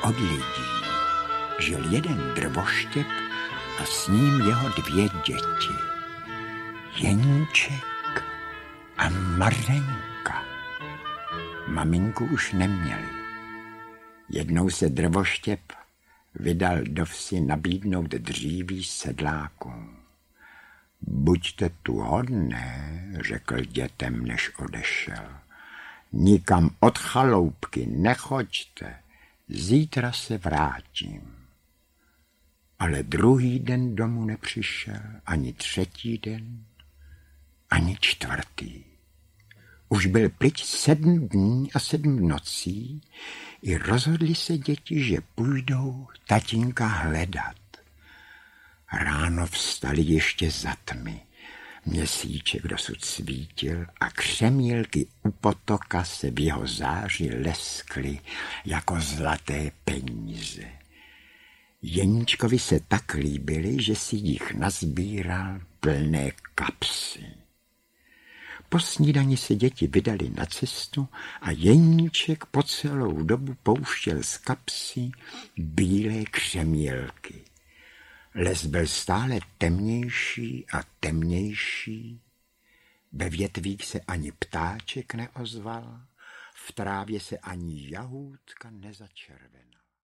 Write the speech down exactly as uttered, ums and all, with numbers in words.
od lidí žil jeden drvoštěp a s ním jeho dvě děti. Jeníček a Mařenka. Maminku už neměli. Jednou se drvoštěp vydal do vsi nabídnout dříví sedlákům. Buďte tu hodné, řekl dětem, než odešel. Nikam od chaloupky nechoďte, zítra se vrátím. Ale druhý den domů nepřišel, ani třetí den, ani čtvrtý. Už byl pryč sedm dní a sedm nocí i rozhodli se děti, že půjdou tatínka hledat. Ráno vstali ještě za tmy. Měsíček dosud svítil a křemílky u potoka se v jeho záři leskly jako zlaté peníze. Jeníčkovi se tak líbily, že si jich nazbíral plné kapsy. Po snídani se děti vydali na cestu a Jeníček po celou dobu pouštěl z kapsy bílé křemílky. Les byl stále temnější a temnější, ve větvích se ani ptáček neozval, v trávě se ani jahůdka nezačervenala.